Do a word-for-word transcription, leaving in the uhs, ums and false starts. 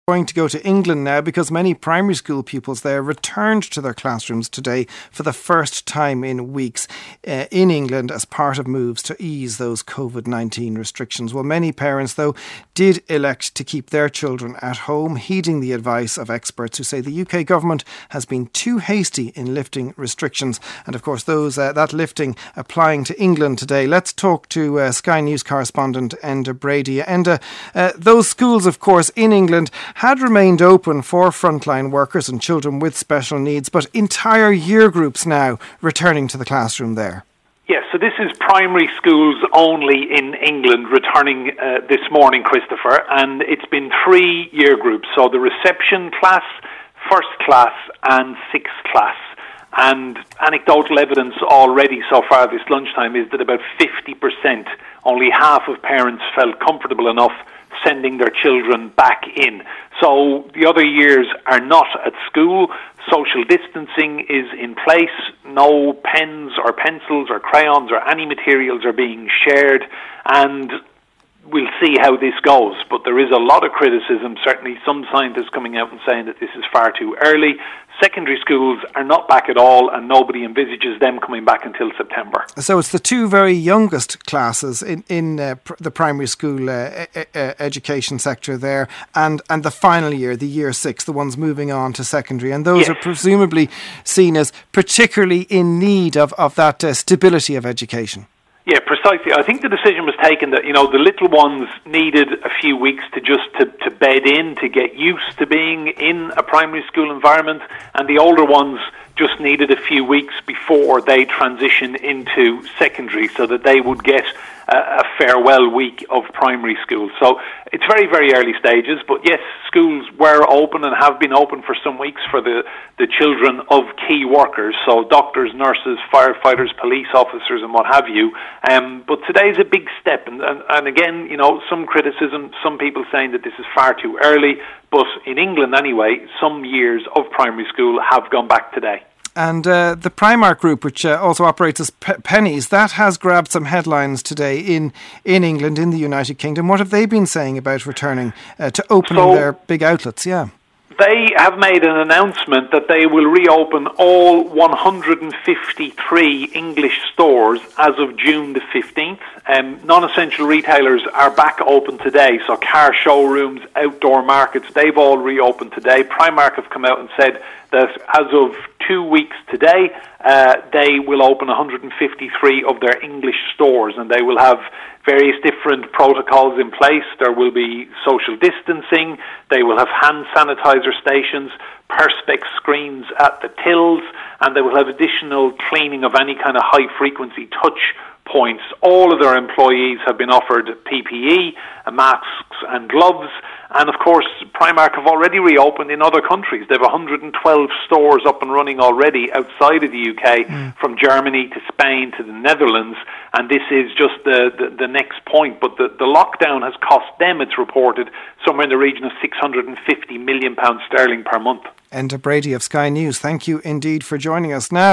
Going to go to England now because many primary school pupils there returned to their classrooms today for the first time in weeks uh, in England as part of moves to ease those covid nineteen restrictions. Well, many parents, though, did elect to keep their children at home, heeding the advice of experts who say the U K government has been too hasty in lifting restrictions. And of course, those uh, that lifting applying to England today. Let's talk to uh, Sky News correspondent Enda Brady. Enda, uh, those schools, of course, in England had remained open for frontline workers and children with special needs, but entire year groups now returning to the classroom there. Yes, so this is primary schools only in England returning uh, this morning, Christopher, and it's been three year groups, so the reception class, first class and sixth class. And anecdotal evidence already so far this lunchtime is that about fifty percent, only half of parents felt comfortable enough sending their children back in. So the other years are not at school. Social distancing is in place. No pens or pencils or crayons or any materials are being shared. And we'll see how this goes. But there is a lot of criticism, certainly some scientists coming out and saying that this is far too early. Secondary schools are not back at all, and nobody envisages them coming back until September. So it's the two very youngest classes in, in uh, pr- the primary school uh, e- e- education sector there, and, and the final year, the year six, the ones moving on to secondary. And those yes. are presumably seen as particularly in need of, of that uh, stability of education. Yeah, precisely. I think the decision was taken that, you know, the little ones needed a few weeks to just to, to bed in, to get used to being in a primary school environment, and the older ones just needed a few weeks before they transition into secondary so that they would get a, a farewell week of primary school. So it's very, very early stages, but yes, schools were open and have been open for some weeks for the, the children of key workers, so doctors, nurses, firefighters, police officers and what have you. Um, but today's a big step, and, and, and again, you know, some criticism, some people saying that this is far too early, but in England anyway, some years of primary school have gone back today. And uh, the Primark Group, which uh, also operates as P- Pennies, that has grabbed some headlines today in, in England, in the United Kingdom. What have they been saying about returning uh, to opening so, their big outlets? Yeah. They have made an announcement that they will reopen all one hundred fifty-three English stores as of June the fifteenth. Um, non-essential retailers are back open today, so car showrooms, outdoor markets, they've all reopened today. Primark have come out and said that as of two weeks today, uh, they will open one hundred fifty-three of their English stores, and they will have various different protocols in place. There will be social distancing, they will have hand sanitizer stations, perspex screens at the tills, and they will have additional cleaning of any kind of high-frequency touch points. All of their employees have been offered P P E, masks and gloves. And of course, Primark have already reopened in other countries. They have one hundred twelve stores up and running already outside of the U K, mm. from Germany to Spain to the Netherlands. And this is just the, the, the next point. But the, the lockdown has cost them, it's reported, somewhere in the region of six hundred fifty million pounds sterling per month. Enda Brady of Sky News, thank you indeed for joining us now.